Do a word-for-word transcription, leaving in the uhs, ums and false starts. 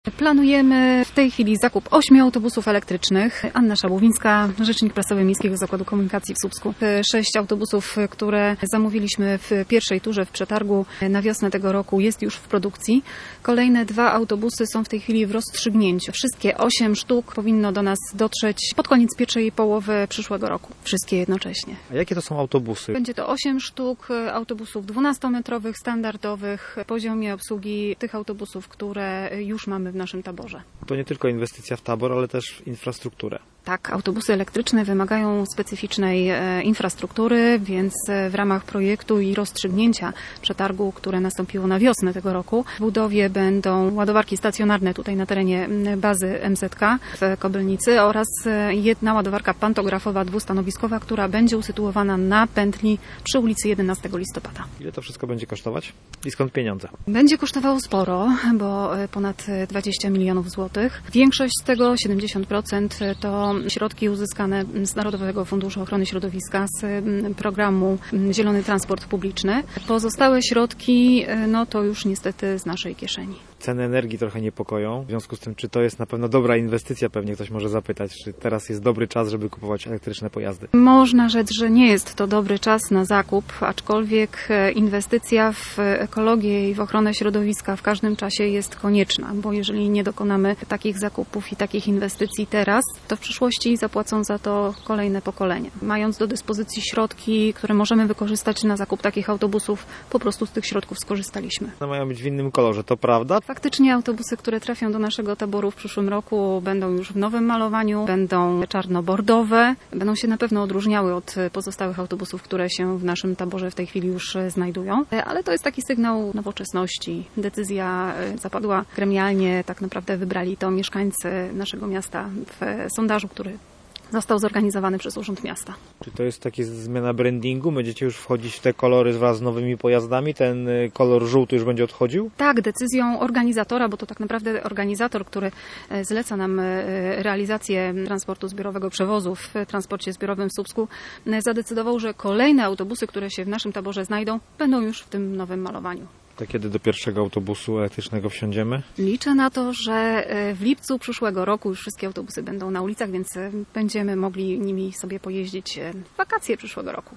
Planujemy w tej chwili zakup ośmiu autobusów elektrycznych. Anna Szabłowińska, rzecznik prasowy Miejskiego Zakładu Komunikacji w Słupsku. Sześć autobusów, które zamówiliśmy w pierwszej turze w przetargu na wiosnę tego roku, jest już w produkcji. Kolejne dwa autobusy są w tej chwili w rozstrzygnięciu. Wszystkie osiem sztuk powinno do nas dotrzeć pod koniec pierwszej połowy przyszłego roku. Wszystkie jednocześnie. A jakie to są autobusy? Będzie to osiem sztuk autobusów dwunastometrowych, standardowych, w poziomie obsługi tych autobusów, które już mamy w naszym taborze. To nie tylko inwestycja w tabor, ale też w infrastrukturę. Tak, autobusy elektryczne wymagają specyficznej e, infrastruktury, więc w ramach projektu i rozstrzygnięcia przetargu, które nastąpiło na wiosnę tego roku, w budowie będą ładowarki stacjonarne tutaj na terenie bazy M Z K w Kobylnicy oraz jedna ładowarka pantografowa dwustanowiskowa, która będzie usytuowana na pętli przy ulicy jedenastego listopada. Ile to wszystko będzie kosztować i skąd pieniądze? Będzie kosztowało sporo, bo ponad dwadzieścia milionów złotych. Większość z tego, siedemdziesiąt procent, to środki uzyskane z Narodowego Funduszu Ochrony Środowiska z programu Zielony Transport Publiczny. Pozostałe środki, no to już niestety z naszej kieszeni. Ceny energii trochę niepokoją. W związku z tym, czy to jest na pewno dobra inwestycja, pewnie ktoś może zapytać, czy teraz jest dobry czas, żeby kupować elektryczne pojazdy? Można rzec, że nie jest to dobry czas na zakup, aczkolwiek inwestycja w ekologię i w ochronę środowiska w każdym czasie jest konieczna, bo jeżeli nie dokonamy takich zakupów i takich inwestycji teraz, to w przyszłości zapłacą za to kolejne pokolenia. Mając do dyspozycji środki, które możemy wykorzystać na zakup takich autobusów, po prostu z tych środków skorzystaliśmy. One mają być w innym kolorze, to prawda? Faktycznie autobusy, które trafią do naszego taboru w przyszłym roku, będą już w nowym malowaniu, będą czarno-bordowe, będą się na pewno odróżniały od pozostałych autobusów, które się w naszym taborze w tej chwili już znajdują. Ale to jest taki sygnał nowoczesności. Decyzja zapadła gremialnie, tak naprawdę wybrali to mieszkańcy naszego miasta w sondażu, który został zorganizowany przez Urząd Miasta. Czy to jest taka zmiana brandingu? Będziecie już wchodzić w te kolory wraz z nowymi pojazdami? Ten kolor żółty już będzie odchodził? Tak, decyzją organizatora, bo to tak naprawdę organizator, który zleca nam realizację transportu zbiorowego, przewozów w transporcie zbiorowym w Słupsku, zadecydował, że kolejne autobusy, które się w naszym taborze znajdą, będą już w tym nowym malowaniu. To kiedy do pierwszego autobusu elektrycznego wsiądziemy? Liczę na to, że w lipcu przyszłego roku już wszystkie autobusy będą na ulicach, więc będziemy mogli nimi sobie pojeździć w wakacje przyszłego roku.